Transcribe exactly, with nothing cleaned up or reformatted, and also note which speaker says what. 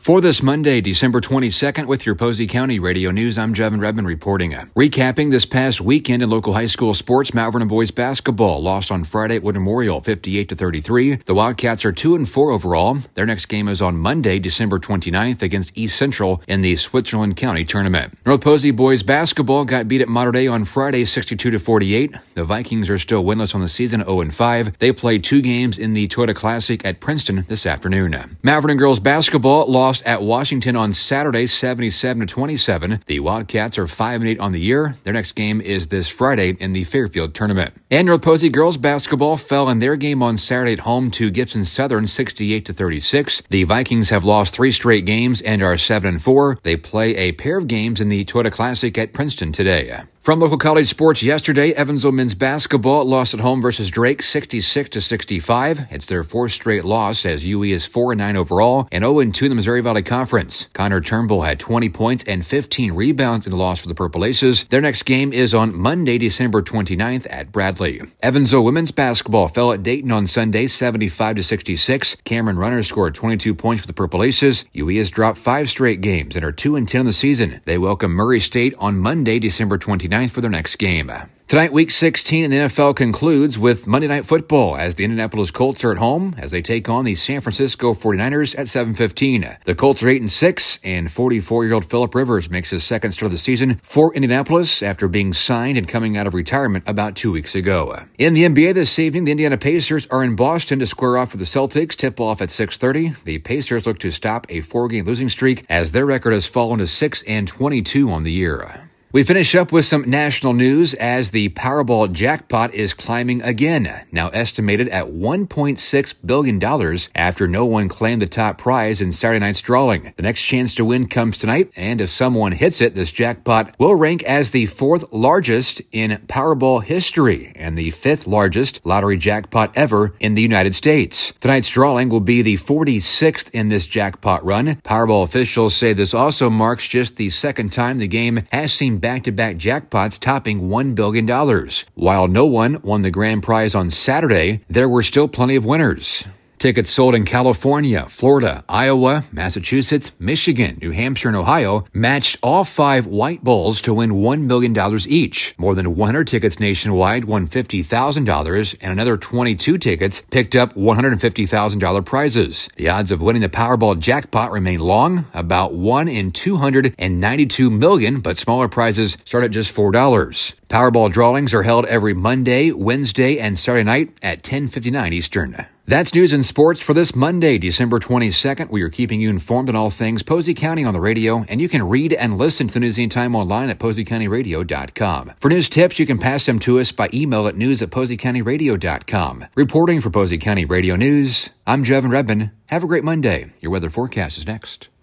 Speaker 1: For this Monday, December twenty-second, with your Posey County Radio News, I'm Jevin Redmond reporting. Recapping this past weekend in local high school sports, Mount Vernon boys basketball lost on Friday at Wood Memorial, fifty-eight to thirty-three. The Wildcats are two and four overall. Their next game is on Monday, December twenty-ninth, against East Central in the Switzerland County Tournament. North Posey boys basketball got beat at Mater Dei on Friday, sixty-two to forty-eight. The Vikings are still winless on the season, oh and five. They played two games in the Toyota Classic at Princeton this afternoon. Mount Vernon girls basketball lost at Washington on Saturday, seventy-seven to twenty-seven. The Wildcats are five and eight on the year. Their next game is this Friday in the Fairfield Tournament. And North Posey girls basketball fell in their game on Saturday at home to Gibson Southern, sixty-eight to thirty-six. The Vikings have lost three straight games and are seven and four. They play a pair of games in the Toyota Classic at Princeton today. From local college sports yesterday, Evansville men's basketball lost at home versus Drake, sixty-six to sixty-five. It's their fourth straight loss as U E is four and nine overall and oh and two in the Missouri Valley Conference. Connor Turnbull had twenty points and fifteen rebounds in the loss for the Purple Aces. Their next game is on Monday, December twenty-ninth at Bradley. Evansville women's basketball fell at Dayton on Sunday, seventy-five to sixty-six. Cameron Runner scored twenty-two points for the Purple Aces. U E has dropped five straight games and are two and ten on the season. They welcome Murray State on Monday, December twenty-ninth for their next game. Tonight, Week sixteen in the N F L concludes with Monday Night Football as the Indianapolis Colts are at home as they take on the San Francisco forty-niners at seven fifteen. The Colts are eight and six, and forty-four-year-old Phillip Rivers makes his second start of the season for Indianapolis after being signed and coming out of retirement about two weeks ago. In the N B A this evening, the Indiana Pacers are in Boston to square off with the Celtics. Tip-off at six thirty. The Pacers look to stop a four-game losing streak as their record has fallen to six and twenty-two on the year. We finish up with some national news as the Powerball jackpot is climbing again, now estimated at one point six billion dollars after no one claimed the top prize in Saturday night's drawing. The next chance to win comes tonight, and if someone hits it, this jackpot will rank as the fourth largest in Powerball history and the fifth largest lottery jackpot ever in the United States. Tonight's drawing will be the forty-sixth in this jackpot run. Powerball officials say this also marks just the second time the game has seen back-to-back jackpots topping one billion dollars. While no one won the grand prize on Saturday, there were still plenty of winners. Tickets sold in California, Florida, Iowa, Massachusetts, Michigan, New Hampshire, and Ohio matched all five white bulls to win one million dollars each. More than one hundred tickets nationwide won fifty thousand dollars, and another twenty-two tickets picked up one hundred fifty thousand dollars prizes. The odds of winning the Powerball jackpot remain long, about one in two hundred ninety-two million, but smaller prizes start at just four dollars. Powerball drawings are held every Monday, Wednesday, and Saturday night at ten fifty-nine Eastern. That's news and sports for this Monday, December twenty-second. We are keeping you informed on all things Posey County on the radio, and you can read and listen to the news anytime online at posey county radio dot com. For news tips, you can pass them to us by email at news at posey county radio dot com. Reporting for Posey County Radio News, I'm Jevin Redmond. Have a great Monday. Your weather forecast is next.